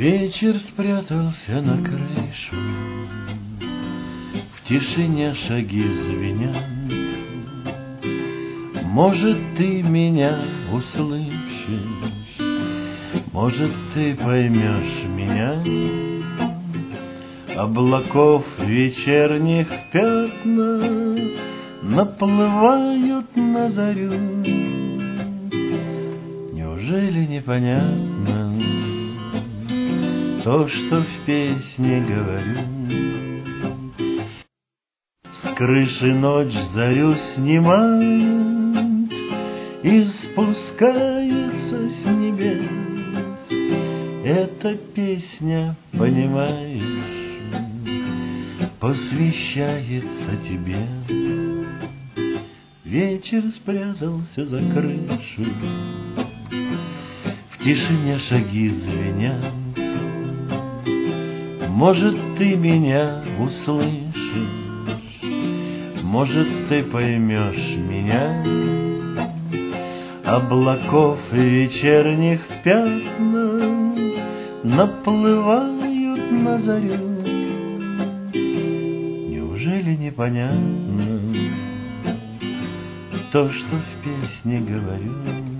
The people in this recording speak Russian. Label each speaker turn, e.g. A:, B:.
A: Вечер спрятался на крышу, в тишине шаги звенят. Может, ты меня услышишь, может, ты поймешь меня. Облаков вечерних пятна наплывают на зарю. Неужели непонятно то, что в песне говорю? С крыши ночь зарю снимает и спускается с небес. Эта песня, понимаешь, посвящается тебе. Вечер спрятался за крышу, в тишине шаги звенят. Может, ты меня услышишь, может, ты поймешь меня. Облаков вечерних пятна наплывают на зарю. Неужели непонятно то, что в песне говорю?